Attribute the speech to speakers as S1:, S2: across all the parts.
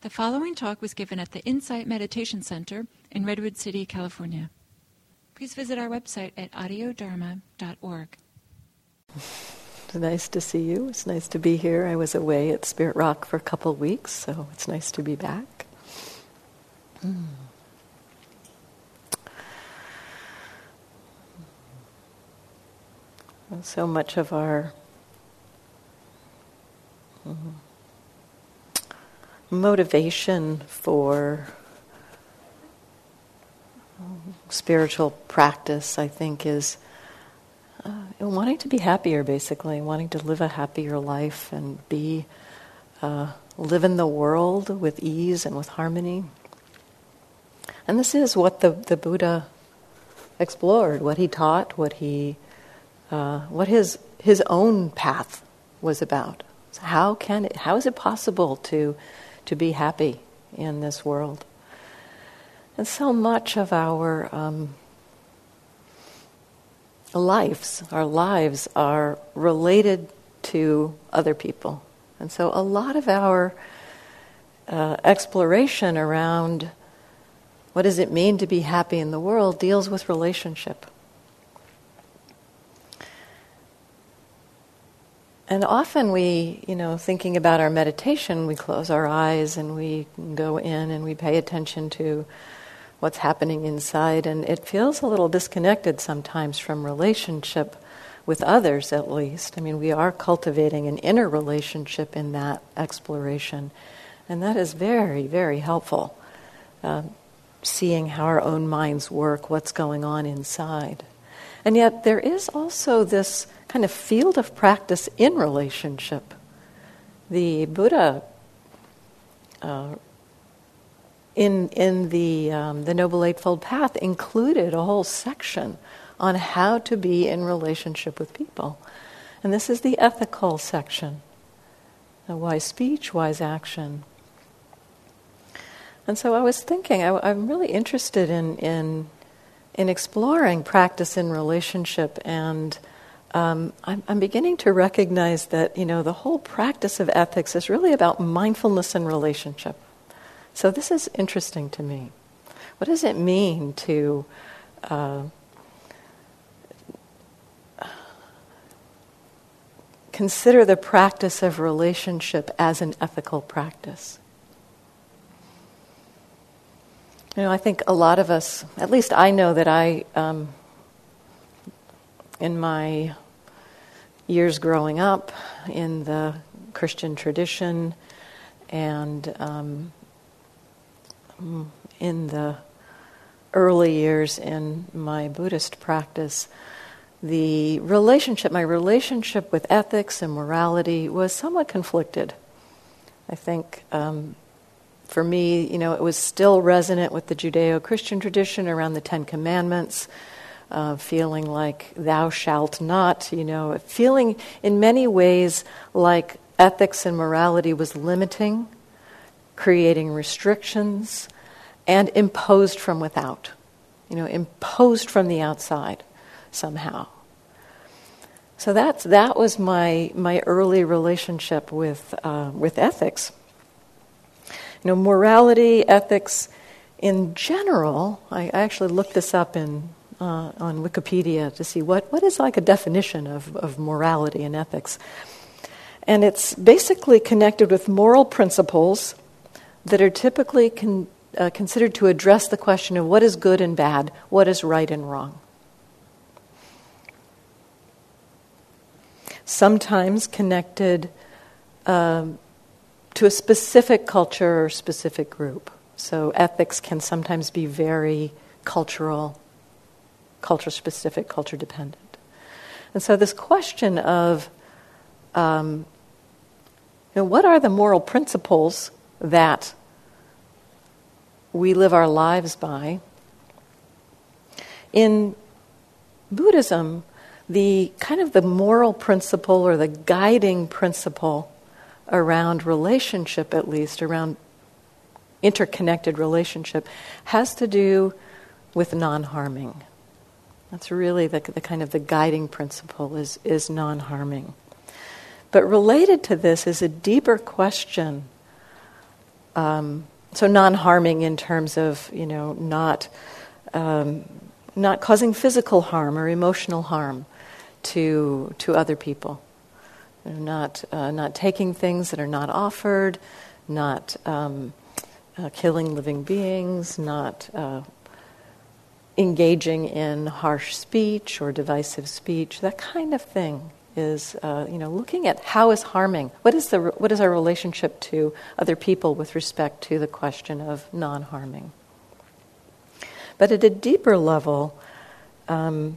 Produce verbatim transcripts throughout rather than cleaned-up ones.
S1: The following talk was given at the Insight Meditation Center in Redwood City, California. Please visit our website at audio dharma dot org.
S2: It's nice to see you. It's nice to be here. I was away at Spirit Rock for a couple of weeks, so it's nice to be back. Mm. Well, so much of our mm, motivation for um, spiritual practice, I think, is uh, wanting to be happier, basically, wanting to live a happier life and be uh, live in the world with ease and with harmony. And this is what the, the Buddha explored, what he taught, what he uh, what his his own path was about. So how can it, how is it possible to to be happy in this world? And so much of our um, lives, our lives are related to other people. And so a lot of our uh, exploration around what does it mean to be happy in the world deals with relationship. And often we, you know, thinking about our meditation, we close our eyes and we go in and we pay attention to what's happening inside, and it feels a little disconnected sometimes from relationship with others, at least. I mean, we are cultivating an inner relationship in that exploration, and that is very, very helpful, uh, seeing how our own minds work, what's going on inside. And yet there is also this kind of field of practice in relationship. The Buddha, uh, in in the um, the Noble Eightfold Path, included a whole section on how to be in relationship with people, and this is the ethical section: a wise speech, wise action. And so I was thinking, I, I'm really interested in in in exploring practice in relationship, and Um, I'm, I'm beginning to recognize that, you know, the whole practice of ethics is really about mindfulness and relationship. So this is interesting to me. What does it mean to uh, consider the practice of relationship as an ethical practice? You know, I think a lot of us, at least I know that I, um, in my years growing up in the Christian tradition and um, in the early years in my Buddhist practice, the relationship, my relationship with ethics and morality was somewhat conflicted. I think um, for me, you know, it was still resonant with the Judeo-Christian tradition around the Ten Commandments, Uh, feeling like thou shalt not, you know, feeling in many ways like ethics and morality was limiting, creating restrictions, and imposed from without, you know, imposed from the outside somehow. So that's that was my my early relationship with uh, with ethics. You know, morality, ethics, in general. I, I actually looked this up in. Uh, on Wikipedia to see what, what is like a definition of, of morality and ethics. And it's basically connected with moral principles that are typically con, uh, considered to address the question of what is good and bad, what is right and wrong. Sometimes connected um, to a specific culture or specific group. So ethics can sometimes be very cultural, culture-specific, culture-dependent. And so this question of, um, you know, what are the moral principles that we live our lives by? In Buddhism, the kind of the moral principle or the guiding principle around relationship, at least, around interconnected relationship, has to do with non-harming. That's really the, the kind of the guiding principle is, is non-harming. But related to this is a deeper question um, so non-harming in terms of, you know, not um, not causing physical harm or emotional harm to to other people. Not uh, not taking things that are not offered, not um, uh, killing living beings, not uh, engaging in harsh speech or divisive speech. That kind of thing is, uh, you know, looking at how is harming. What is the what is our relationship to other people with respect to the question of non-harming? But at a deeper level, um,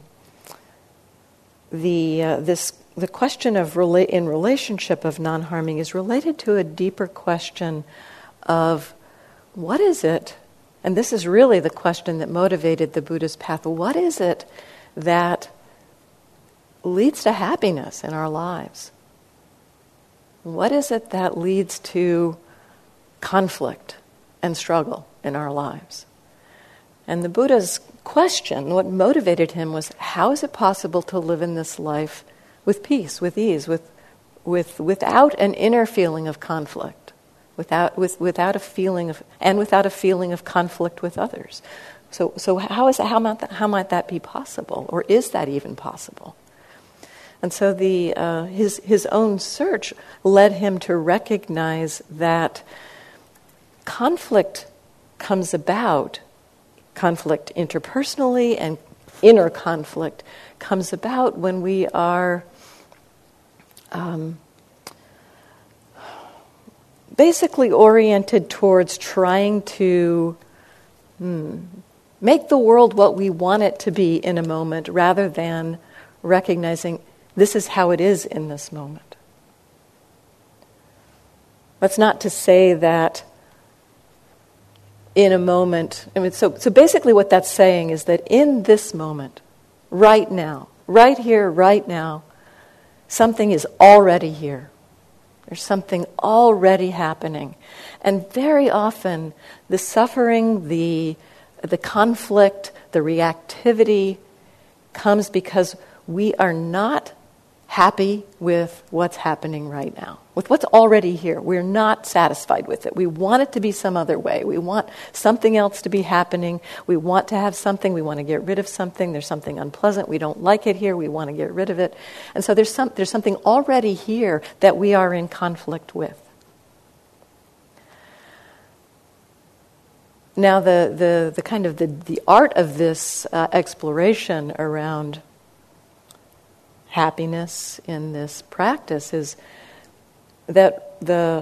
S2: the uh, this the question of rela- in relationship of non-harming is related to a deeper question of what is it, and this is really the question that motivated the Buddhist path. What is it that leads to happiness in our lives? What is it that leads to conflict and struggle in our lives? And the Buddha's question, what motivated him, was how is it possible to live in this life with peace, with ease, with, with without an inner feeling of conflict, without with, without a feeling of and without a feeling of conflict with others. So so how is how might that, how might that be possible, or is that even possible? And so the uh, his his own search led him to recognize that conflict comes about. Conflict interpersonally and inner conflict comes about when we are um, basically oriented towards trying to hmm, make the world what we want it to be in a moment, rather than recognizing this is how it is in this moment. That's not to say that in a moment, I mean, so, so basically what that's saying is that in this moment, right now, right here, right now, something is already here. There's something already happening. And very often, the suffering, the, the conflict, the reactivity comes because we are not happy with what's happening right now, with what's already here. We're not satisfied with it. We want it to be some other way. We want something else to be happening. We want to have something. We want to get rid of something. There's something unpleasant. We don't like it here. We want to get rid of it. And so there's some there's something already here that we are in conflict with. Now the the, the kind of the, the art of this uh, exploration around happiness in this practice is that the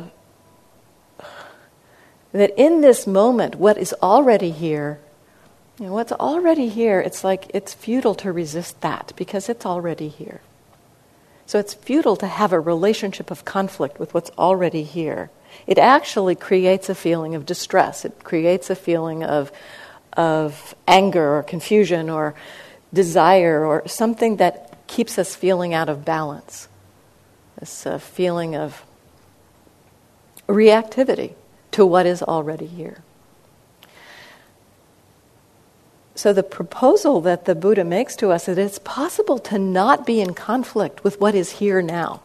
S2: that in this moment, what is already here, you know, what's already here, it's like it's futile to resist that because it's already here. So it's futile to have a relationship of conflict with what's already here. It actually creates a feeling of distress. It creates a feeling of of anger or confusion or desire or something that keeps us feeling out of balance. This uh, feeling of reactivity to what is already here. So the proposal that the Buddha makes to us is that it's possible to not be in conflict with what is here now.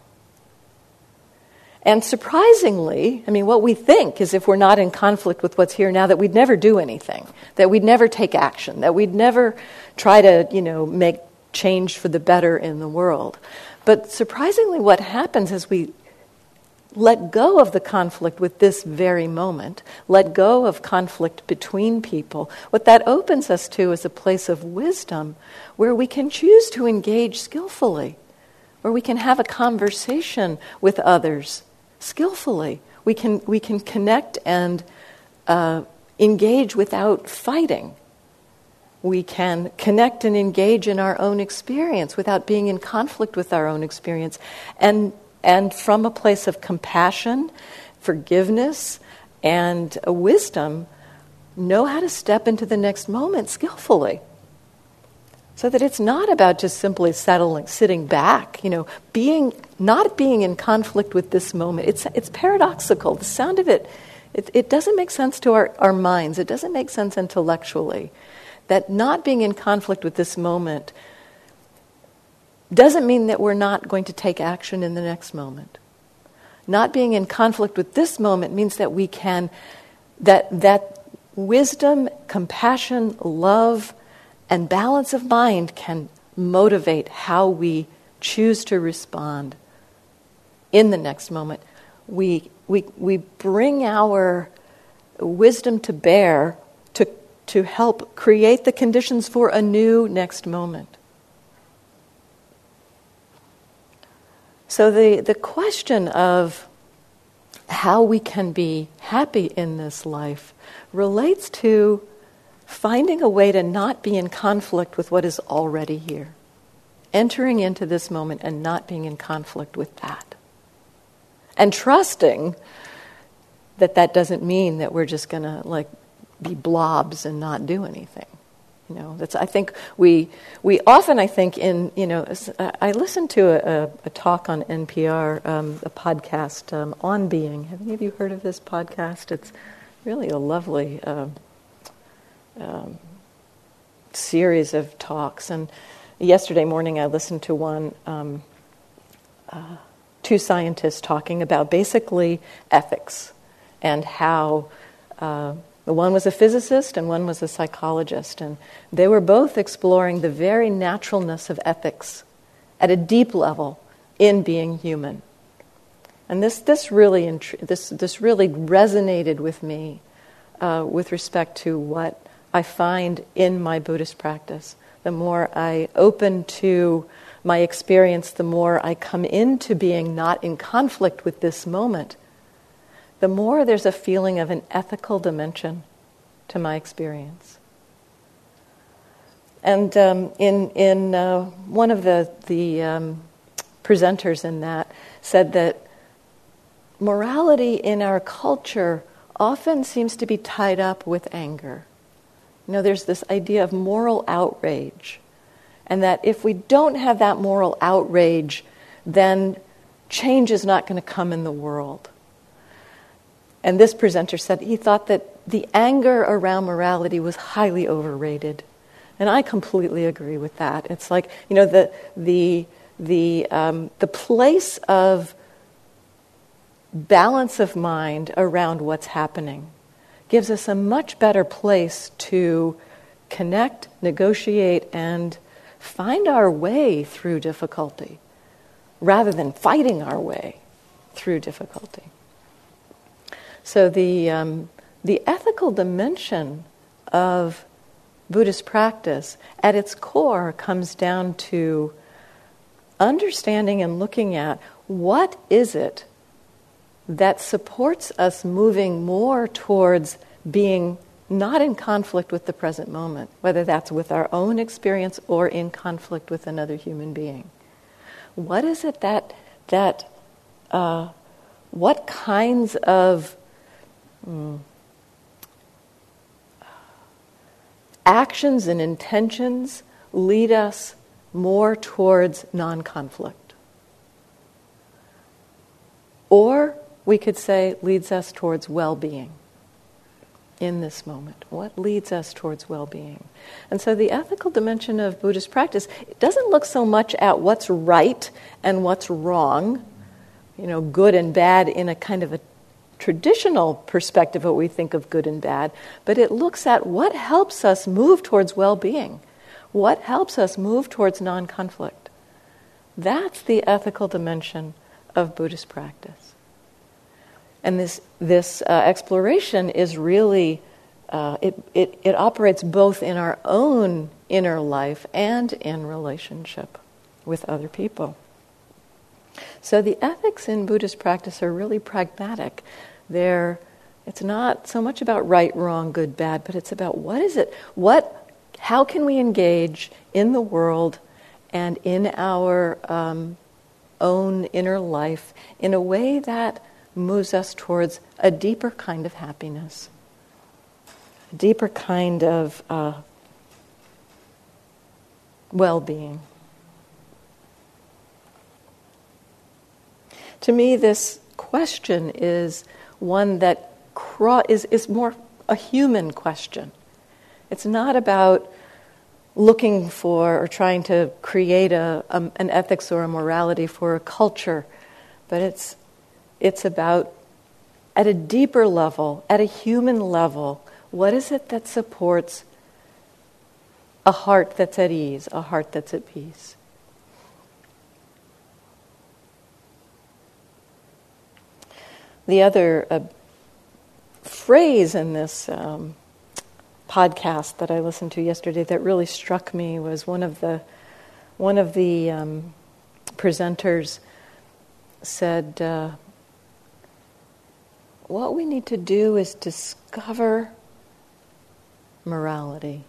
S2: And surprisingly, I mean, what we think is if we're not in conflict with what's here now, that we'd never do anything, that we'd never take action, that we'd never try to, you know, make change for the better in the world. But surprisingly, what happens is we let go of the conflict with this very moment, let go of conflict between people. What that opens us to is a place of wisdom where we can choose to engage skillfully, where we can have a conversation with others skillfully. We can we can connect and uh, engage without fighting. We can connect and engage in our own experience without being in conflict with our own experience. And and from a place of compassion, forgiveness, and a wisdom, know how to step into the next moment skillfully. So that it's not about just simply settling, sitting back, you know, being not being in conflict with this moment. It's it's paradoxical. The sound of it, it, it doesn't make sense to our, our minds. It doesn't make sense intellectually. That not being in conflict with this moment doesn't mean that we're not going to take action in the next moment. Not being in conflict with this moment means that we can that that wisdom, compassion, love, and balance of mind can motivate how we choose to respond in the next moment. We we we bring our wisdom to bear to to help create the conditions for a new next moment. So the, the question of how we can be happy in this life relates to finding a way to not be in conflict with what is already here. Entering into this moment and not being in conflict with that. And trusting that that doesn't mean that we're just going to like be blobs and not do anything. You know, that's. I think we we often I think in you know I listened to a, a talk on N P R, um, a podcast um, on being. Have any of you heard of this podcast? It's really a lovely um, um, series of talks. And yesterday morning I listened to one. Um, uh, two scientists talking about basically ethics and how. Uh, The one was a physicist and one was a psychologist, and they were both exploring the very naturalness of ethics at a deep level in being human. And this this really this this really resonated with me uh, with respect to what I find in my Buddhist practice. The more I open to my experience, the more I come into being not in conflict with this moment, the more there's a feeling of an ethical dimension to my experience. And um, in in uh, one of the the um, presenters in that said that morality in our culture often seems to be tied up with anger. You know, there's this idea of moral outrage, and that if we don't have that moral outrage, then change is not going to come in the world. And this presenter said he thought that the anger around morality was highly overrated. And I completely agree with that. It's like, you know, the the the um, the place of balance of mind around what's happening gives us a much better place to connect, negotiate, and find our way through difficulty, rather than fighting our way through difficulty. So the um, the ethical dimension of Buddhist practice, at its core, comes down to understanding and looking at what is it that supports us moving more towards being not in conflict with the present moment, whether that's with our own experience or in conflict with another human being. What is it that that uh, what kinds of Mm. actions and intentions lead us more towards non-conflict? Or we could say leads us towards well-being in this moment. What leads us towards well-being? And so the ethical dimension of Buddhist practice, it doesn't look so much at what's right and what's wrong, you know, good and bad in a kind of a traditional perspective, what we think of good and bad, but it looks at what helps us move towards well-being, what helps us move towards non-conflict. That's the ethical dimension of Buddhist practice. And this this uh, exploration is really, uh, it, it, it operates both in our own inner life and in relationship with other people. So the ethics in Buddhist practice are really pragmatic. They're, it's not so much about right, wrong, good, bad, but it's about what is it, what, how can we engage in the world and in our um, own inner life in a way that moves us towards a deeper kind of happiness, a deeper kind of uh, well-being. To me, this question is one that cro- is, is more a human question. It's not about looking for or trying to create a, a, an ethics or a morality for a culture, but it's it's about at a deeper level, at a human level, what is it that supports a heart that's at ease, a heart that's at peace? The other uh, phrase in this um, podcast that I listened to yesterday that really struck me was one of the one of the um, presenters said, uh, "What we need to do is discover morality,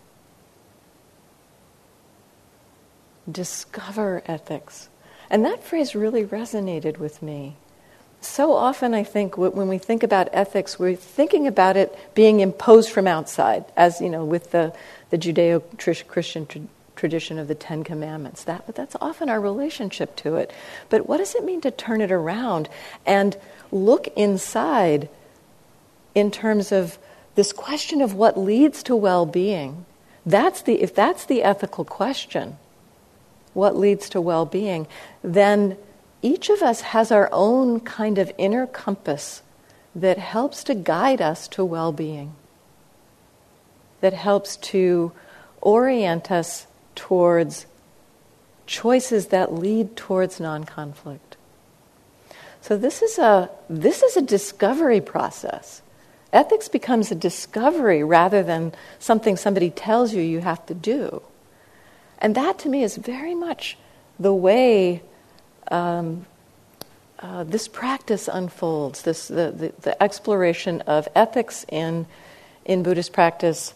S2: discover ethics," and that phrase really resonated with me. So often I think when we think about ethics, we're thinking about it being imposed from outside, as, you know, with the, the Judeo-Christian tra- tradition of the Ten Commandments. That, but that's often our relationship to it. But what does it mean to turn it around and look inside in terms of this question of what leads to well-being? That's the, if that's the ethical question, what leads to well-being, then each of us has our own kind of inner compass that helps to guide us to well-being, that helps to orient us towards choices that lead towards non-conflict. So this is a this is a discovery process. Ethics becomes a discovery rather than something somebody tells you you have to do. And that to me is very much the way Um, uh, this practice unfolds, this the, the, the exploration of ethics in in Buddhist practice.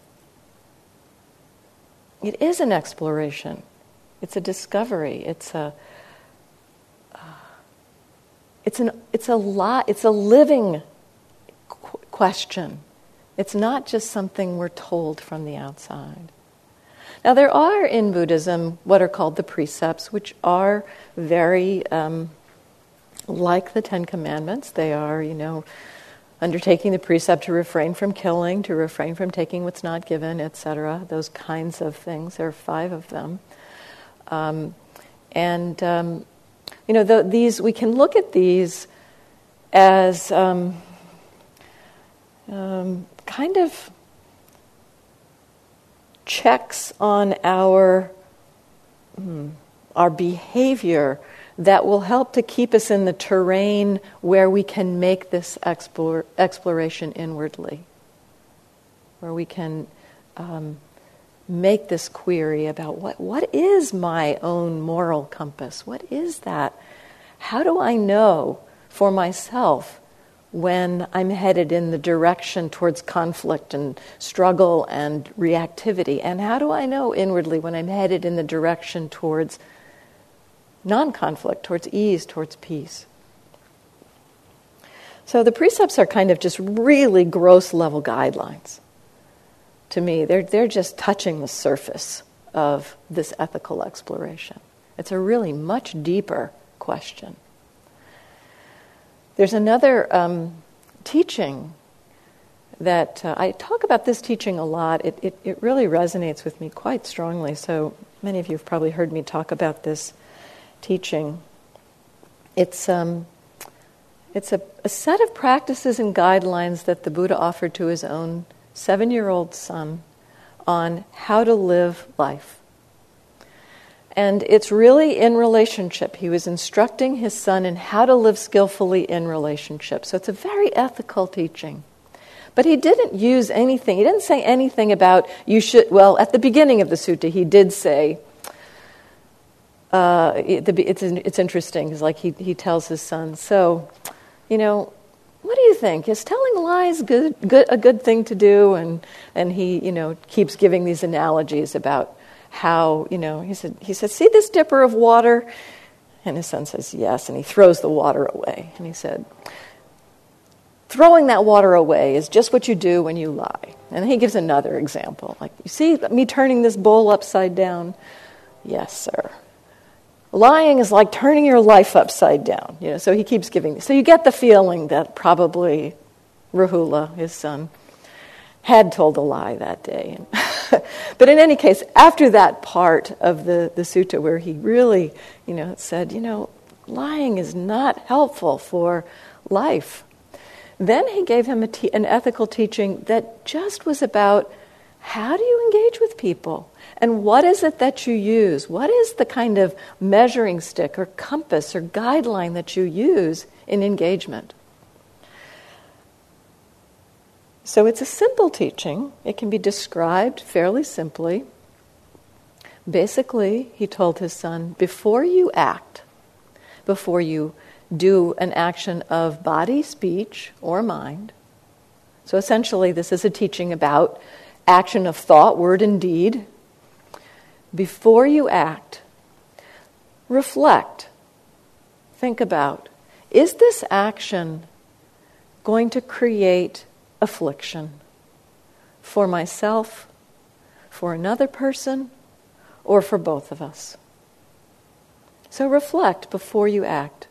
S2: It is an exploration. It's a discovery. It's a uh, it's an it's a lot. It's a living qu- question. It's not just something we're told from the outside. Now, there are in Buddhism what are called the precepts, which are very um, like the Ten Commandments. They are, you know, undertaking the precept to refrain from killing, to refrain from taking what's not given, et cetera. Those kinds of things. There are five of them, um, and um, you know, the, these we can look at these as um, um, kind of checks on our hmm, our behavior that will help to keep us in the terrain where we can make this explore, exploration inwardly, where we can um, make this query about what what is my own moral compass? What is that? How do I know for myself when I'm headed in the direction towards conflict and struggle and reactivity? And how do I know inwardly when I'm headed in the direction towards non-conflict, towards ease, towards peace? So the precepts are kind of just really gross level guidelines. To me, they're they're just touching the surface of this ethical exploration. It's a really much deeper question. There's another um, teaching that uh, I talk about this teaching a lot. It, it it really resonates with me quite strongly. So many of you have probably heard me talk about this teaching. It's um, it's a, a set of practices and guidelines that the Buddha offered to his own seven-year-old son on how to live life. And it's really in relationship. He was instructing his son in how to live skillfully in relationship. So it's a very ethical teaching. But he didn't use anything. He didn't say anything about you should, well, at the beginning of the sutta, he did say, uh, it, it's it's interesting, because like he, he tells his son, so, you know, what do you think? Is telling lies good, good a good thing to do? And and he, you know, keeps giving these analogies about how, you know, he said, he said, see this dipper of water? And his son says, yes, and he throws the water away. And he said, throwing that water away is just what you do when you lie. And he gives another example, like, you see me turning this bowl upside down? Yes, sir. Lying is like turning your life upside down. You know, so he keeps giving. So you get the feeling that probably Rahula, his son, had told a lie that day. But in any case, after that part of the, the sutta where he really, you know, said, you know, lying is not helpful for life. Then he gave him a te- an ethical teaching that just was about how do you engage with people? And what is it that you use? What is the kind of measuring stick or compass or guideline that you use in engagement? So it's a simple teaching. It can be described fairly simply. Basically, he told his son, before you act, before you do an action of body, speech, or mind, so essentially this is a teaching about action of thought, word, and deed. Before you act, reflect, think about, is this action going to create affliction for myself, for another person, or for both of us? So reflect before you act.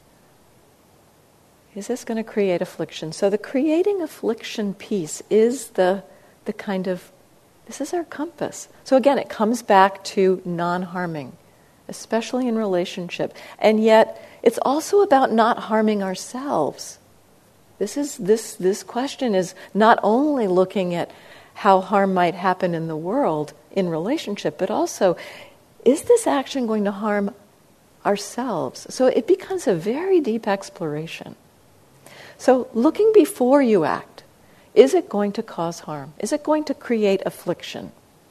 S2: Is this going to create affliction? So the creating affliction piece is the, the kind of, this is our compass. So again, it comes back to non-harming, especially in relationship. And yet, it's also about not harming ourselves. This is this this question is not only looking at how harm might happen in the world in relationship, but also, is this action going to harm ourselves? So it becomes a very deep exploration. So looking before you act, is it going to cause harm? Is it going to create affliction?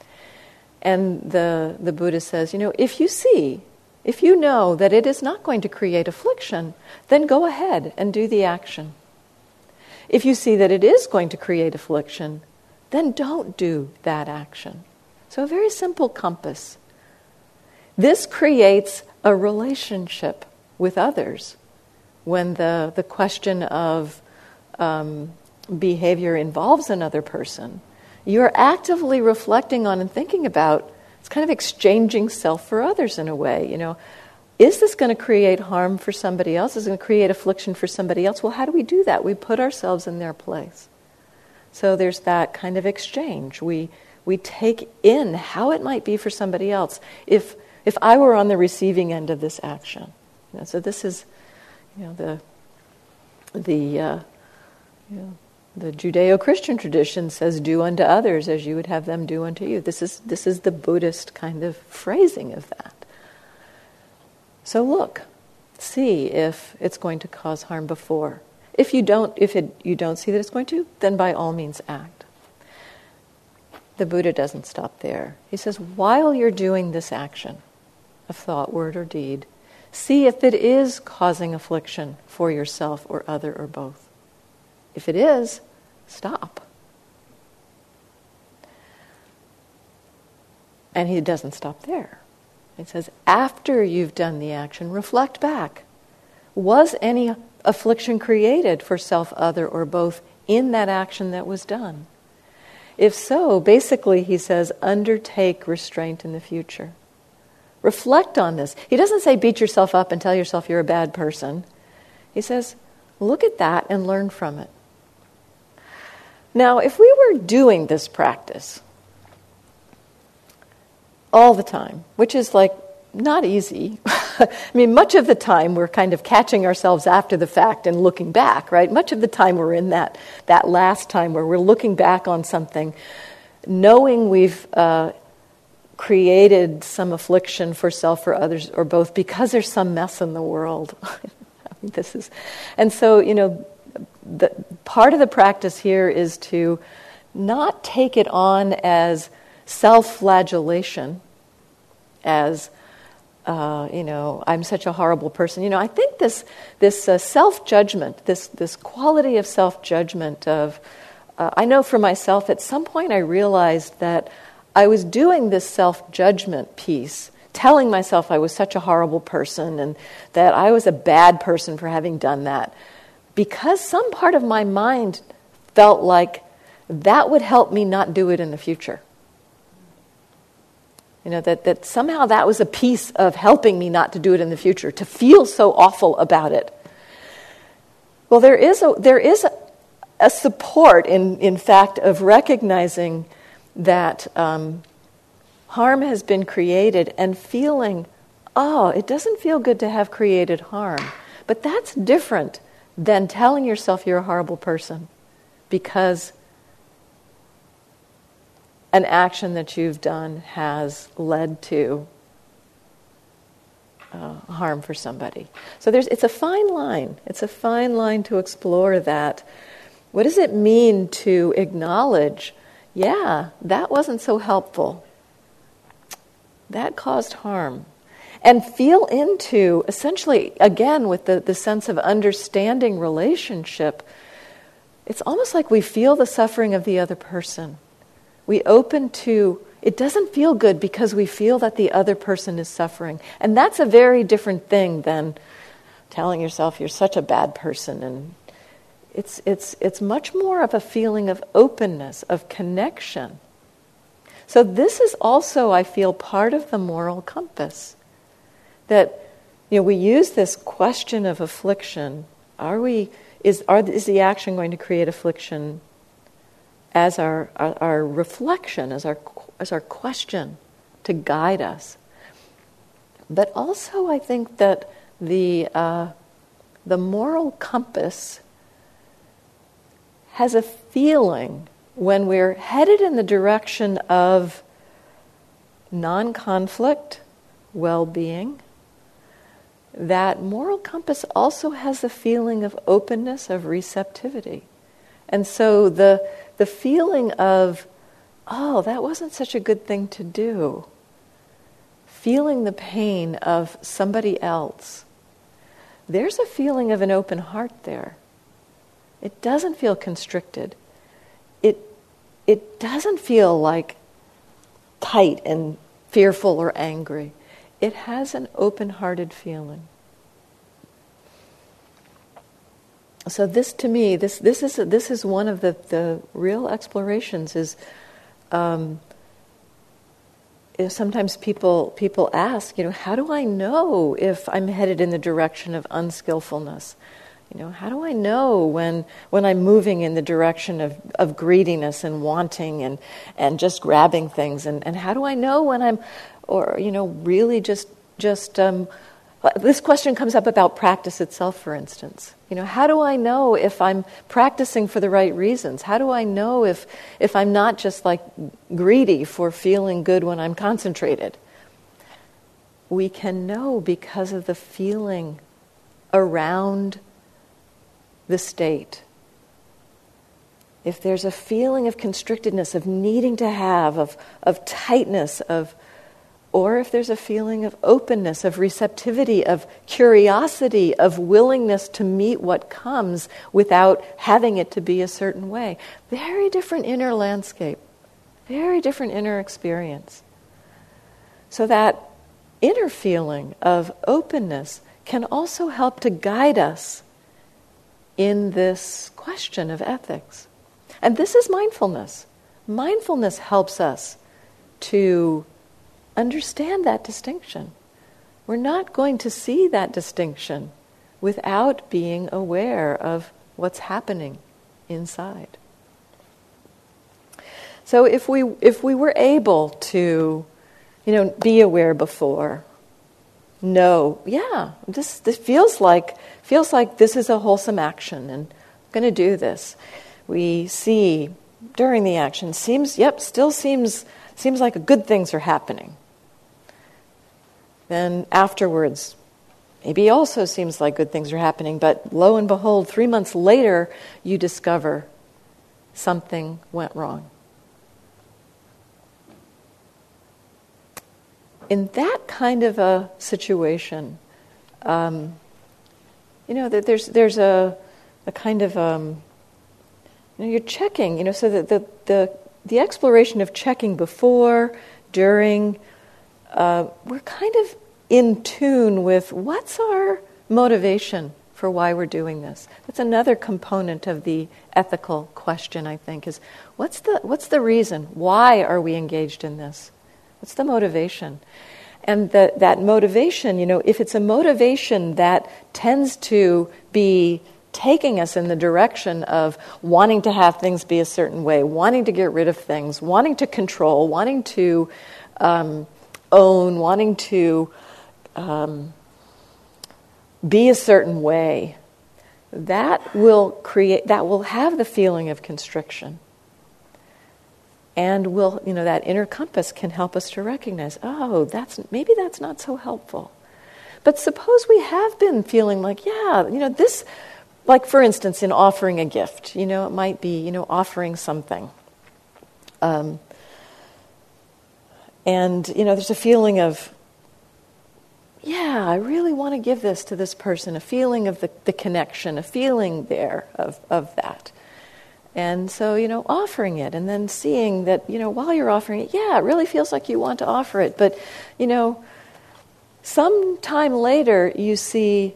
S2: And the, the Buddha says, you know, if you see, if you know that it is not going to create affliction, then go ahead and do the action. If you see that it is going to create affliction, then don't do that action. So a very simple compass. This creates a relationship with others when the, the question of um, behavior involves another person. You're actively reflecting on and thinking about, it's kind of exchanging self for others in a way. You know, is this going to create harm for somebody else? Is it going to create affliction for somebody else? Well, how do we do that? We put ourselves in their place. So there's that kind of exchange. We we take in how it might be for somebody else if if I were on the receiving end of this action. You know, so this is, you know, the the uh, you know, the Judeo-Christian tradition says, "Do unto others as you would have them do unto you." This is this is the Buddhist kind of phrasing of that. So look, see if it's going to cause harm before. If you don't, if it, you don't see that it's going to, then by all means act. The Buddha doesn't stop there. He says, while you're doing this action of thought, word, or deed, see if it is causing affliction for yourself or other or both. If it is, stop. And he doesn't stop there. It says, after you've done the action, reflect back. Was any affliction created for self, other, or both in that action that was done? If so, basically, he says, undertake restraint in the future. Reflect on this. He doesn't say beat yourself up and tell yourself you're a bad person. He says, look at that and learn from it. Now, if we were doing this practice all the time, which is like not easy. I mean, much of the time we're kind of catching ourselves after the fact and looking back, right? Much of the time we're in that that last time where we're looking back on something, knowing we've uh, created some affliction for self or others or both because there's some mess in the world. I mean, this is, and so, you know, the part of the practice here is to not take it on as self-flagellation, as Uh, you know, I'm such a horrible person. You know, I think this this uh, self-judgment, this this quality of self-judgment of, uh, I know for myself, at some point I realized that I was doing this self-judgment piece, telling myself I was such a horrible person and that I was a bad person for having done that, because some part of my mind felt like that would help me not do it in the future. You know, that, that somehow that was a piece of helping me not to do it in the future, to feel so awful about it. Well, there is a, there is a, a support, in, in fact, of recognizing that um, harm has been created and feeling, oh, it doesn't feel good to have created harm. But that's different than telling yourself you're a horrible person because an action that you've done has led to uh, harm for somebody. So there's, it's a fine line. It's a fine line to explore that. What does it mean to acknowledge, yeah, that wasn't so helpful. That caused harm. And feel into, essentially, again, with the, the sense of understanding relationship, it's almost like we feel the suffering of the other person. We open to, it doesn't feel good because we feel that the other person is suffering. And that's a very different thing than telling yourself you're such a bad person. And it's it's it's much more of a feeling of openness, of connection. So this is also, I feel, part of the moral compass. That, you know, we use this question of affliction. Are we, is, are, is the action going to create affliction as our, our, our reflection, as our, as our question to guide us? But also I think that the, uh, the moral compass has a feeling when we're headed in the direction of non-conflict, well-being, that moral compass also has a feeling of openness, of receptivity. And so the the feeling of, oh, that wasn't such a good thing to do, feeling the pain of somebody else, there's a feeling of an open heart there. It doesn't feel constricted. It it doesn't feel like tight and fearful or angry. It has an open-hearted feeling. So this, to me, this this is this is one of the, the real explorations. Is, um, is sometimes people people ask, you know, how do I know if I'm headed in the direction of unskillfulness? You know, how do I know when when I'm moving in the direction of, of greediness and wanting and, and just grabbing things? And, and how do I know when I'm, or, you know, really just, just um, this question comes up about practice itself, for instance. You know, how do I know if I'm practicing for the right reasons? How do I know if, if I'm not just like greedy for feeling good when I'm concentrated? We can know because of the feeling around the state. If there's a feeling of constrictedness, of needing to have, of, of tightness, of, or if there's a feeling of openness, of receptivity, of curiosity, of willingness to meet what comes without having it to be a certain way. Very different inner landscape, very different inner experience. So that inner feeling of openness can also help to guide us in this question of ethics. And this is mindfulness. Mindfulness helps us to understand that distinction. We're not going to see that distinction without being aware of what's happening inside. So if we if we were able to, you know, be aware before, know, yeah, this this feels like feels like this is a wholesome action, and I'm going to do this. We see during the action seems, yep, still seems seems like good things are happening. Then afterwards, maybe also seems like good things are happening, but lo and behold, three months later, you discover something went wrong. In that kind of a situation, um, you know, that there's there's a a kind of um, you know, you're checking, you know, so that the the the exploration of checking before, during, uh, we're kind of in tune with what's our motivation for why we're doing this. That's another component of the ethical question, I think, is what's the what's the reason? Why are we engaged in this? What's the motivation? And that that motivation, you know, if it's a motivation that tends to be taking us in the direction of wanting to have things be a certain way, wanting to get rid of things, wanting to control, wanting to um, own, wanting to um, be a certain way, that will create, that will have the feeling of constriction. And will, you know, that inner compass can help us to recognize, oh, that's maybe that's not so helpful. But suppose we have been feeling like, yeah, you know, this, like for instance, in offering a gift, you know, it might be, you know, offering something. Um, and, you know, there's a feeling of, yeah, I really want to give this to this person, a feeling of the, the connection, a feeling there of, of that. And so, you know, offering it and then seeing that, you know, while you're offering it, yeah, it really feels like you want to offer it. But, you know, sometime later you see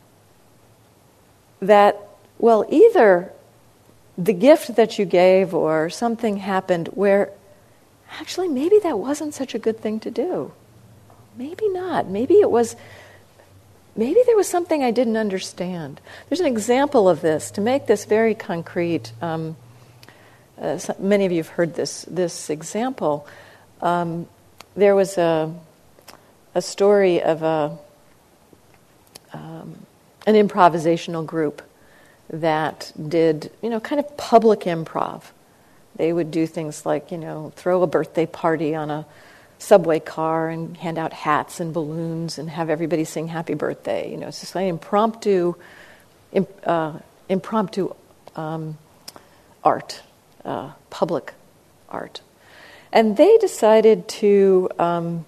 S2: that, well, either the gift that you gave or something happened where actually maybe that wasn't such a good thing to do. Maybe not. Maybe it was... Maybe there was something I didn't understand. There's an example of this. To make this very concrete, um, uh, so many of you have heard this this example. Um, there was a a story of a um, an improvisational group that did, you know, kind of public improv. They would do things like, you know, throw a birthday party on a subway car and hand out hats and balloons and have everybody sing happy birthday. You know, it's just like impromptu, imp, uh, impromptu um, art, uh, public art. And they decided to um,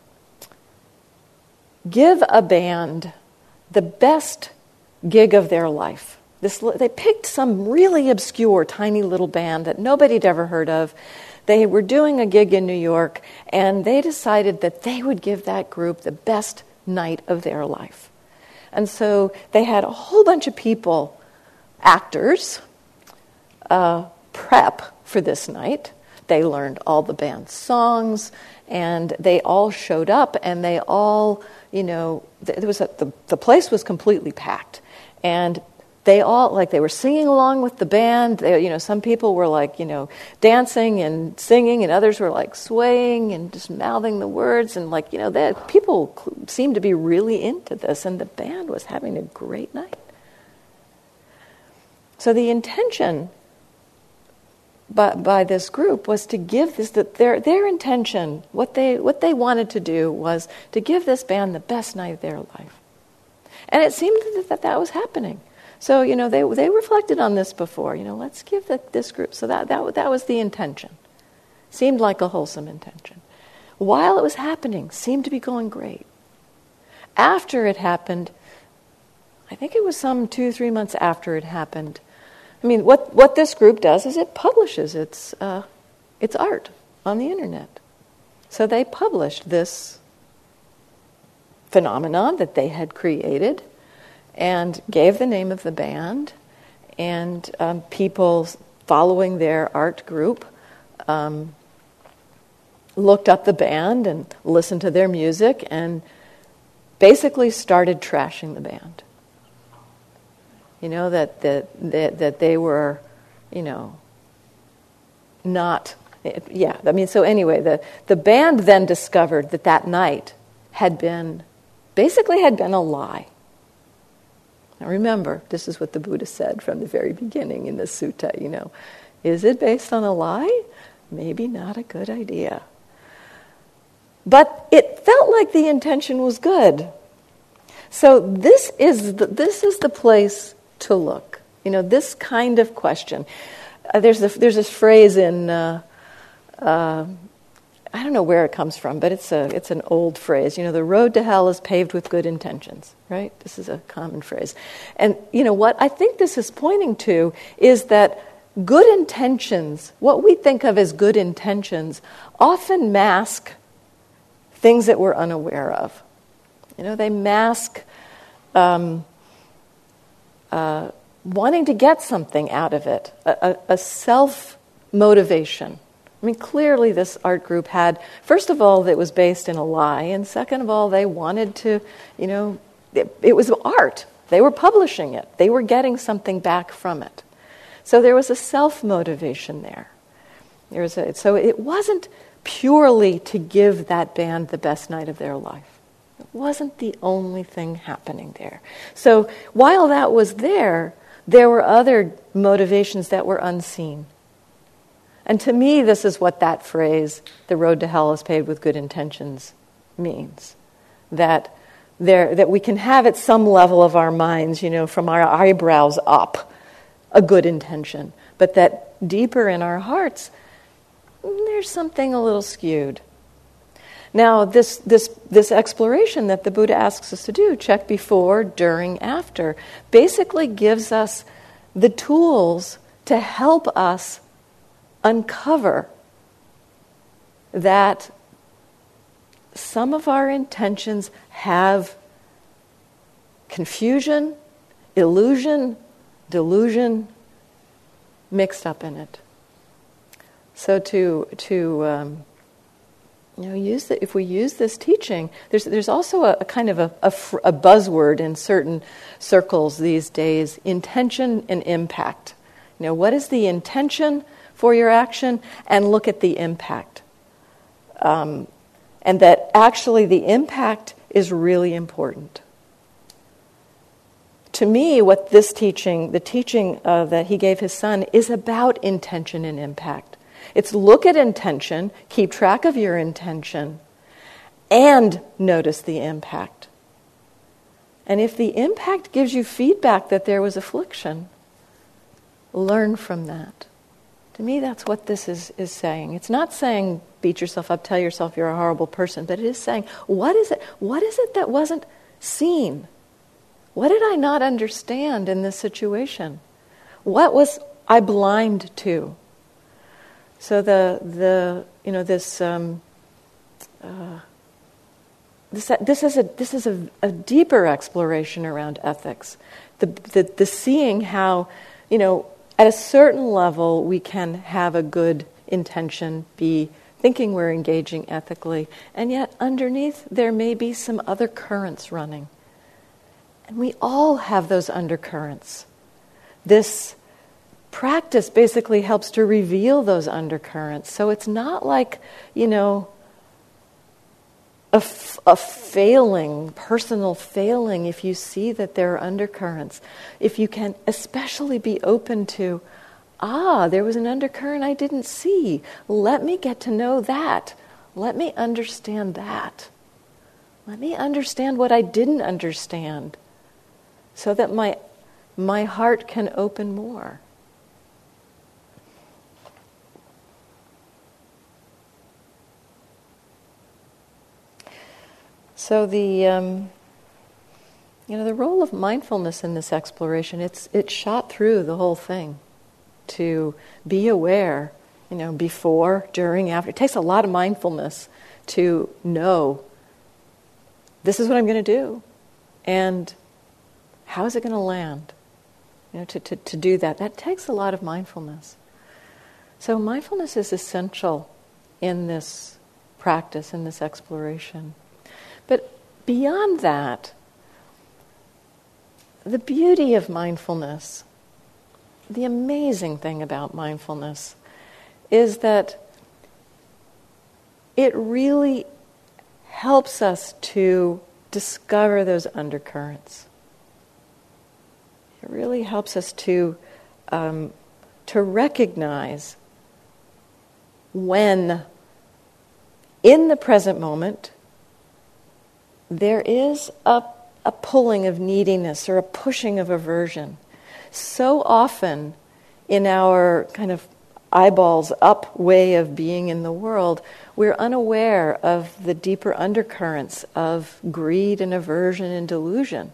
S2: give a band the best gig of their life. This, they picked some really obscure, tiny little band that nobody had ever heard of. They were doing a gig in New York, and they decided that they would give that group the best night of their life. And so they had a whole bunch of people, actors, uh, prep for this night. They learned all the band's songs, and they all showed up, and they all, you know, there was a, the, the place was completely packed. And they all, like, they were singing along with the band. They, you know, some people were, like, you know, dancing and singing, and others were, like, swaying and just mouthing the words. And, like, you know, they, people seemed to be really into this, and the band was having a great night. So the intention by, by this group was to give this, that their their intention, what they what they wanted to do was to give this band the best night of their life. And it seemed that that, that was happening. So, you know, they they reflected on this before. You know, let's give the, this group. So that, that that was the intention. Seemed like a wholesome intention. While it was happening, seemed to be going great. After it happened, I think it was some two, three months after it happened. I mean, what, what this group does is it publishes its uh, its art on the internet. So they published this phenomenon that they had created, and gave the name of the band, and um, people following their art group um, looked up the band and listened to their music and basically started trashing the band. You know, that that that, that they were, you know, not, yeah, I mean, so anyway, the, the band then discovered that that night had been, basically had been a lie. Now remember, this is what the Buddha said from the very beginning in the sutta, you know. Is it based on a lie? Maybe not a good idea. But it felt like the intention was good. So this is the, this is the place to look. You know, this kind of question. Uh, there's, the, there's this phrase in... Uh, uh, I don't know where it comes from, but it's a it's an old phrase. You know, the road to hell is paved with good intentions, right? This is a common phrase. And, you know, what I think this is pointing to is that good intentions, what we think of as good intentions, often mask things that we're unaware of. You know, they mask um, uh, wanting to get something out of it, a, a, a self-motivation. I mean, clearly this art group had, first of all, it was based in a lie, and second of all, they wanted to, you know, it, it was art. They were publishing it. They were getting something back from it. So there was a self-motivation there. There was a, so it wasn't purely to give that band the best night of their life. It wasn't the only thing happening there. So while that was there, there were other motivations that were unseen. And to me, this is what that phrase, the road to hell is paved with good intentions, means. That there, that we can have at some level of our minds, you know, from our eyebrows up, a good intention. But that deeper in our hearts, there's something a little skewed. Now, this, this, this exploration that the Buddha asks us to do, check before, during, after, basically gives us the tools to help us uncover that some of our intentions have confusion, illusion, delusion mixed up in it. So to to um, you know use the, if we use this teaching, there's there's also a, a kind of a, a, fr- a buzzword in certain circles these days: intention and impact. You know, what is the intention for your action, and look at the impact. Um, and that actually the impact is really important. To me, what this teaching, the teaching uh, that he gave his son, is about intention and impact. It's look at intention, keep track of your intention, and notice the impact. And if the impact gives you feedback that there was affliction, learn from that. To me, that's what this is, is saying. It's not saying beat yourself up, tell yourself you're a horrible person, but it is saying, what is it? What is it that wasn't seen? What did I not understand in this situation? What was I blind to? So the the you know this um, uh, this this is a this is a, a deeper exploration around ethics. The, the the seeing how you know. At a certain level, we can have a good intention, be thinking we're engaging ethically, and yet underneath there may be some other currents running. And we all have those undercurrents. This practice basically helps to reveal those undercurrents. So it's not like, you know, a, f- a failing, personal failing if you see that there are undercurrents. If you can especially be open to, ah, there was an undercurrent I didn't see. Let me get to know that. Let me understand that. Let me understand what I didn't understand so that my, my heart can open more. So the, um, you know, the role of mindfulness in this exploration, it's it's shot through the whole thing. To be aware, you know, before, during, after. It takes a lot of mindfulness to know this is what I'm going to do, and how is it going to land? You know, to, to, to do that, that takes a lot of mindfulness. So mindfulness is essential in this practice, in this exploration. But beyond that, the beauty of mindfulness, the amazing thing about mindfulness, is that it really helps us to discover those undercurrents. It really helps us to um, to recognize when, in the present moment, there is a, a pulling of neediness or a pushing of aversion. So often in our kind of eyeballs up way of being in the world, we're unaware of the deeper undercurrents of greed and aversion and delusion.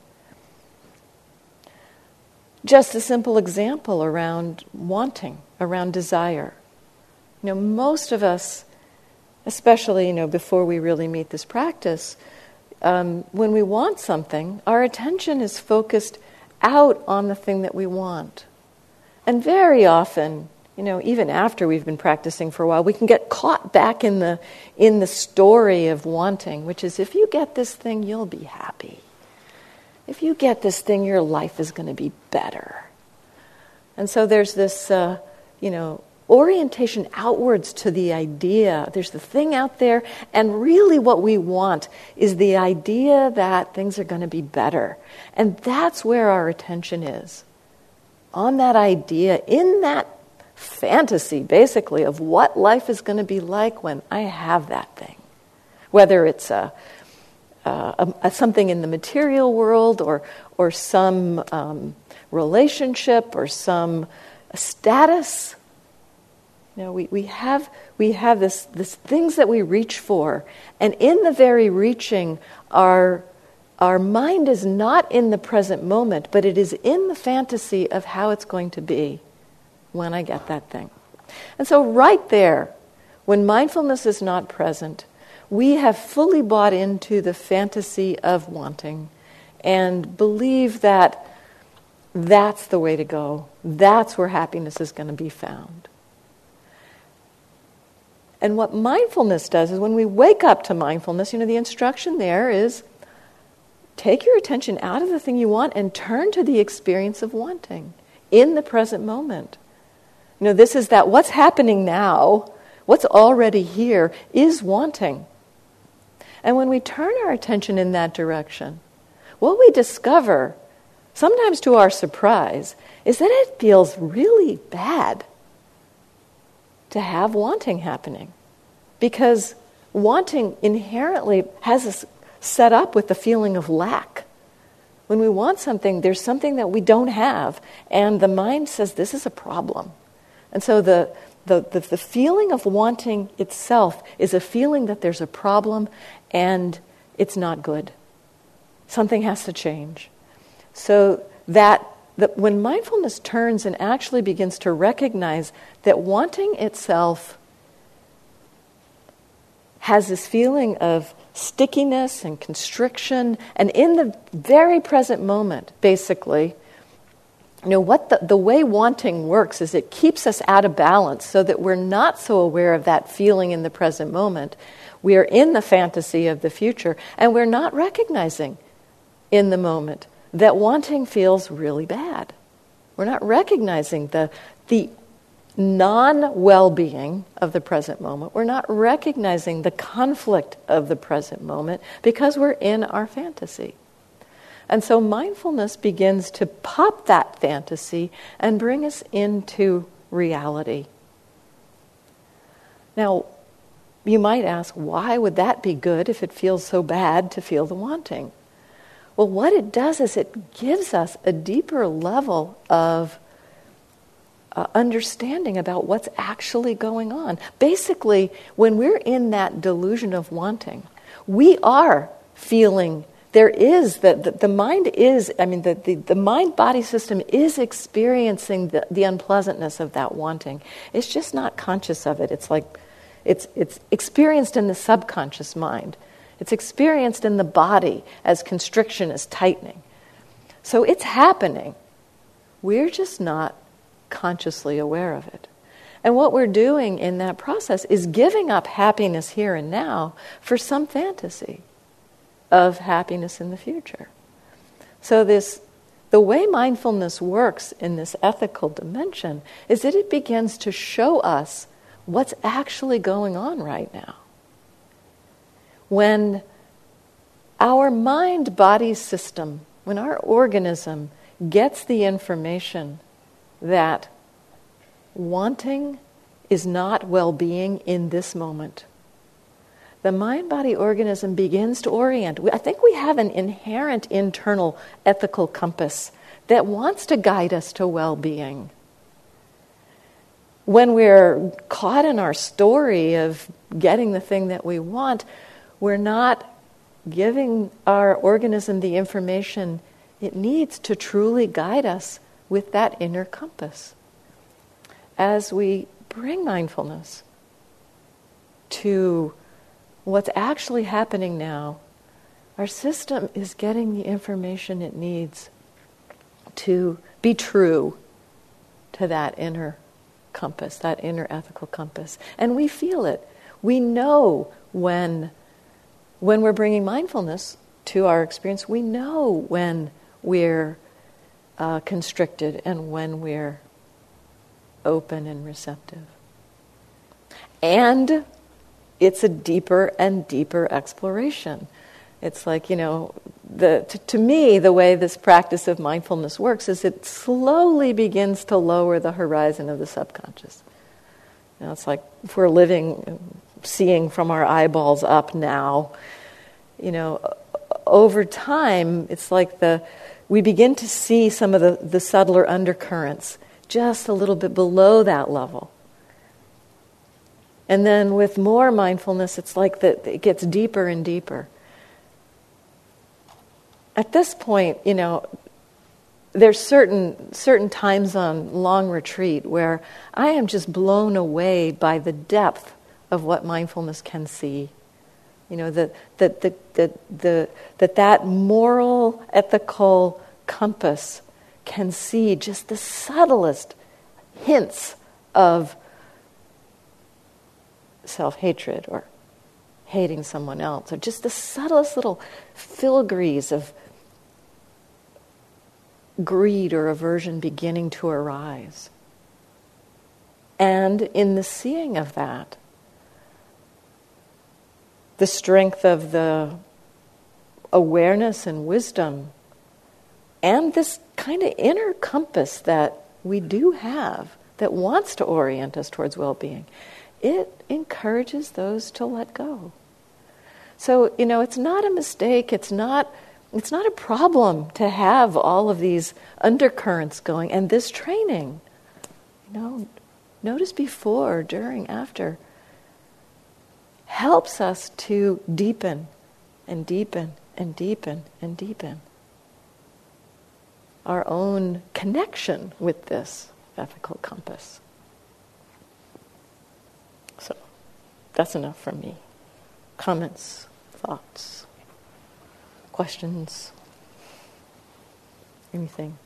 S2: Just a simple example around wanting, around desire. You know, most of us, especially, you know, before we really meet this practice, Um, when we want something, our attention is focused out on the thing that we want. And very often, you know, even after we've been practicing for a while, we can get caught back in the in the story of wanting, which is, if you get this thing, you'll be happy. If you get this thing, your life is going to be better. And so there's this, uh, you know, orientation outwards to the idea. There's the thing out there, and really what we want is the idea that things are going to be better. And that's where our attention is. on that idea, in that fantasy, basically, of what life is going to be like when I have that thing. Whether it's a, a, a something in the material world, or or some um, relationship, or some status. You know, we, we have we have this this things that we reach for, and in the very reaching, our our mind is not in the present moment, but it is in the fantasy of how it's going to be when I get that thing. And so right there, when mindfulness is not present, we have fully bought into the fantasy of wanting and believe that that's the way to go. That's where happiness is going to be found. And what mindfulness does is when we wake up to mindfulness, you know, the instruction there is take your attention out of the thing you want and turn to the experience of wanting in the present moment. You know, this is that what's happening now, what's already here, is wanting. And when we turn our attention in that direction, what we discover, sometimes to our surprise, is that it feels really bad to have wanting happening. Because wanting inherently has us set up with the feeling of lack. When we want something, there's something that we don't have, and the mind says this is a problem. And so the, the, the, the feeling of wanting itself is a feeling that there's a problem and it's not good. Something has to change. So that, that when mindfulness turns and actually begins to recognize that wanting itself has this feeling of stickiness and constriction, and in the very present moment, basically, you know, what the, the way wanting works is it keeps us out of balance so that we're not so aware of that feeling in the present moment. We are in the fantasy of the future, and we're not recognizing in the moment that wanting feels really bad. We're not recognizing the, the non-well-being of the present moment. We're not recognizing the conflict of the present moment because we're in our fantasy. And so mindfulness begins to pop that fantasy and bring us into reality. Now, you might ask, why would that be good if it feels so bad to feel the wanting? Well, what it does is it gives us a deeper level of uh, understanding about what's actually going on. Basically, when we're in that delusion of wanting, we are feeling there is, the, the, the mind is, I mean, the, the, the mind-body system is experiencing the, the unpleasantness of that wanting. It's just not conscious of it. It's like, it's it's experienced in the subconscious mind. It's experienced in the body as constriction, as tightening. So it's happening. We're just not consciously aware of it. And what we're doing in that process is giving up happiness here and now for some fantasy of happiness in the future. So this, the way mindfulness works in this ethical dimension is that it begins to show us what's actually going on right now. When our mind-body system, when our organism gets the information that wanting is not well-being in this moment, the mind-body organism begins to orient. I think we have an inherent internal ethical compass that wants to guide us to well-being. When we're caught in our story of getting the thing that we want, we're not giving our organism the information it needs to truly guide us with that inner compass. As we bring mindfulness to what's actually happening now, our system is getting the information it needs to be true to that inner compass, that inner ethical compass. And we feel it. We know when, when we're bringing mindfulness to our experience, we know when we're uh, constricted and when we're open and receptive. And it's a deeper and deeper exploration. It's like, you know, the to, to me, the way this practice of mindfulness works is it slowly begins to lower the horizon of the subconscious. You know, it's like if we're living, seeing from our eyeballs up now, you know, over time, it's like the we begin to see some of the, the subtler undercurrents just a little bit below that level. And then with more mindfulness, it's like that it gets deeper and deeper. At this point, you know, there's certain certain times on long retreat where I am just blown away by the depth of what mindfulness can see. You know, that that the, the, the, that that moral, ethical compass can see just the subtlest hints of self-hatred or hating someone else, or just the subtlest little filigrees of greed or aversion beginning to arise. And in the seeing of that, the strength of the awareness and wisdom, and this kind of inner compass that we do have that wants to orient us towards well-being, it encourages those to let go. So, you know, it's not a mistake, it's not it's not a problem to have all of these undercurrents going, and this training, you know, notice before, during, after, helps us to deepen and deepen and deepen and deepen our own connection with this ethical compass. So, that's enough from me. Comments, thoughts, questions, anything?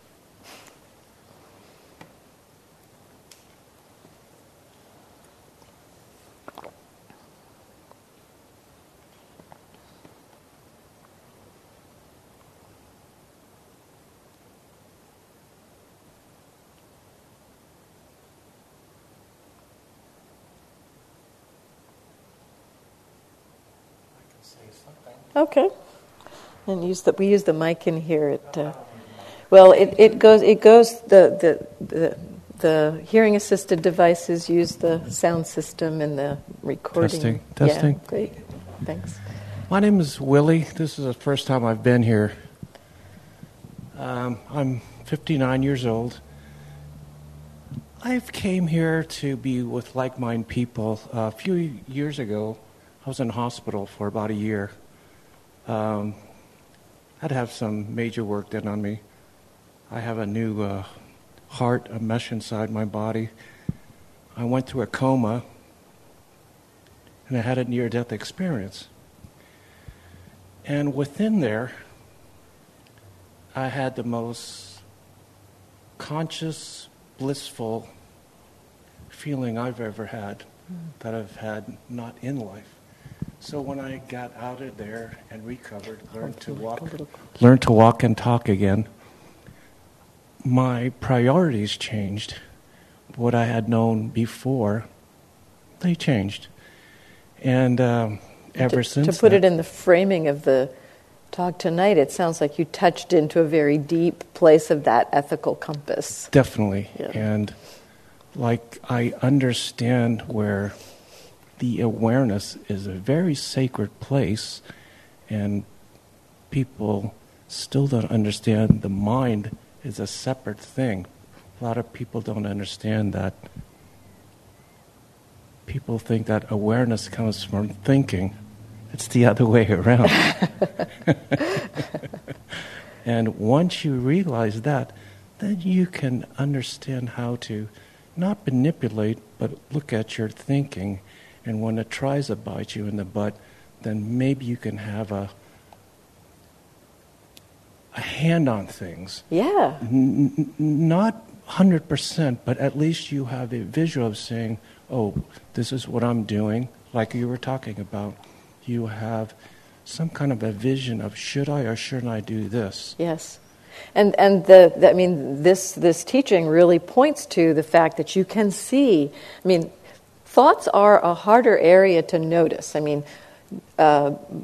S2: Okay, and use the we use the mic in here. It uh, well, it, it goes it goes the the the, the hearing assisted devices use the sound system and the recording.
S3: Testing, testing.
S2: Yeah, great, thanks.
S3: My name is Willie. This is the first time I've been here. Um, I'm fifty-nine years old. I came here to be with like-minded people. Uh, a few years ago, I was in hospital for about a year. Um, I'd have some major work done on me. I have a new uh, heart, a mesh inside my body. I went through a coma, and I had a near-death experience. And within there, I had the most conscious, blissful feeling I've ever had, mm. that I've had not in life. So when I got out of there and recovered, learned to walk, learned to walk and talk again, my priorities changed. What I had known before, they changed. And um, ever
S2: to,
S3: since
S2: To put
S3: that,
S2: it in the framing of the talk tonight, it sounds like you touched into a very deep place of that ethical compass.
S3: Definitely.
S2: Yeah.
S3: And like I understand where the awareness is a very sacred place, and people still don't understand the mind is a separate thing. A lot of people don't understand that. People think that awareness comes from thinking. It's the other way around. And once you realize that, then you can understand how to not manipulate, but look at your thinking. And when it tries to bite you in the butt, then maybe you can have a a hand on things.
S2: Yeah.
S3: N- n- not one hundred percent, but at least you have a visual of saying, oh, this is what I'm doing, like you were talking about. You have some kind of a vision of should I or shouldn't I do this?
S2: Yes. And and the, the I mean this this teaching really points to the fact that you can see, I mean, thoughts are a harder area to notice. I mean, uh,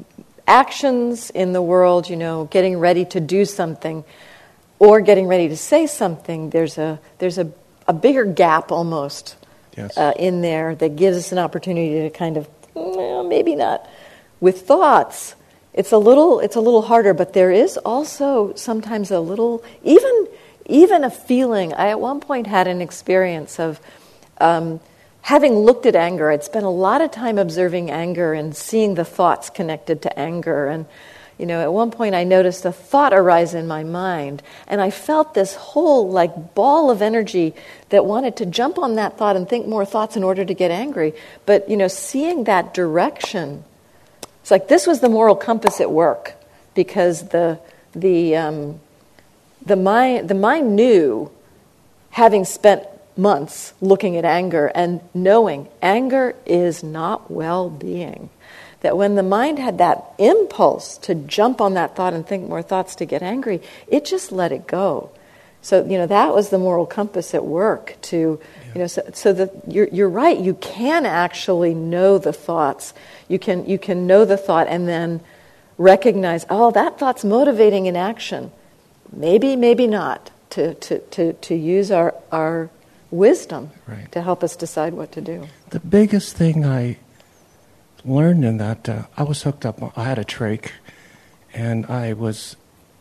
S2: actions in the world, you know, getting ready to do something or getting ready to say something, there's a there's a, a bigger gap almost
S3: Yes.
S2: uh, in there that gives us an opportunity to kind of, well, maybe not. With thoughts, it's a little it's a little harder, but there is also sometimes a little, even even a feeling. I at one point had an experience of um, having looked at anger. I'd spent a lot of time observing anger and seeing the thoughts connected to anger. And, you know, at one point I noticed a thought arise in my mind, and I felt this whole, like, ball of energy that wanted to jump on that thought and think more thoughts in order to get angry. But, you know, seeing that direction, it's like this was the moral compass at work, because the the um, the mind the mind knew, having spent months looking at anger and knowing anger is not well-being, that when the mind had that impulse to jump on that thought and think more thoughts to get angry, it just let it go. So, you know, that was the moral compass at work to, yeah. you know, so, so that you're, you're right, you can actually know the thoughts. You can, you can know the thought and then recognize, oh, that thought's motivating an action. Maybe, maybe not, to, to, to, to use our, our wisdom
S3: right.
S2: to help us decide what to do.
S3: The biggest thing I learned in that, uh, I was hooked up, I had a trach, and I was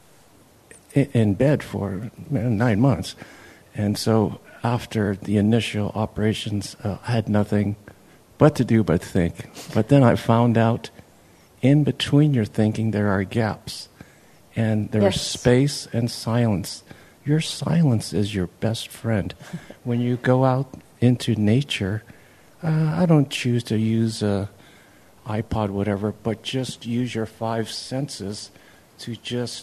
S3: in, in bed for man, nine months. And so after the initial operations, uh, I had nothing but to do but think. But then I found out in between your thinking there are gaps, and there
S2: yes.
S3: is space and silence. Your silence is your best friend. When you go out into nature, uh, I don't choose to use a iPod, whatever, but just use your five senses to just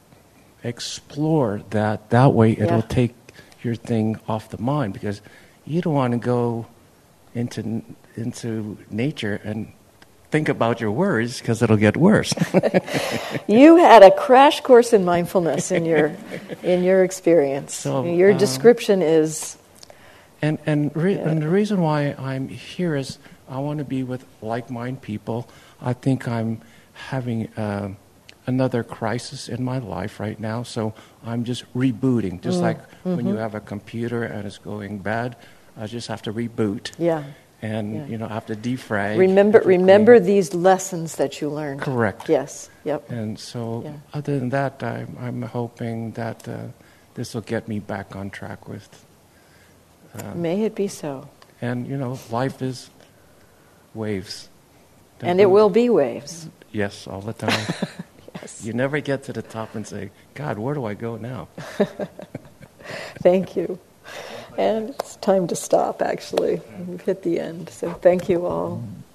S3: explore that. That way it'll
S2: yeah.
S3: take your thing off the mind, because you don't want to go into into nature and think about your worries, because it'll get worse.
S2: You had a crash course in mindfulness in your in your experience.
S3: So,
S2: your
S3: um,
S2: description is...
S3: And and, re-
S2: yeah.
S3: and the reason why I'm here is I want to be with like-minded people. I think I'm having uh, another crisis in my life right now, so I'm just rebooting. Just mm. like mm-hmm. when you have a computer and it's going bad, I just have to reboot.
S2: Yeah.
S3: And,
S2: yeah.
S3: you know, I have to defrag.
S2: Remember remember these lessons that you learned.
S3: Correct.
S2: Yes. Yep.
S3: And so
S2: yeah.
S3: other than that, I'm, I'm hoping that uh, this will get me back on track with... Uh,
S2: May it be so.
S3: And, you know, life is waves. Don't
S2: And it will be waves.
S3: Yes, all the time.
S2: Yes.
S3: You never get to the top and say, God, where do I go now?
S2: Thank you. And it's time to stop, actually. We've hit the end. So thank you all.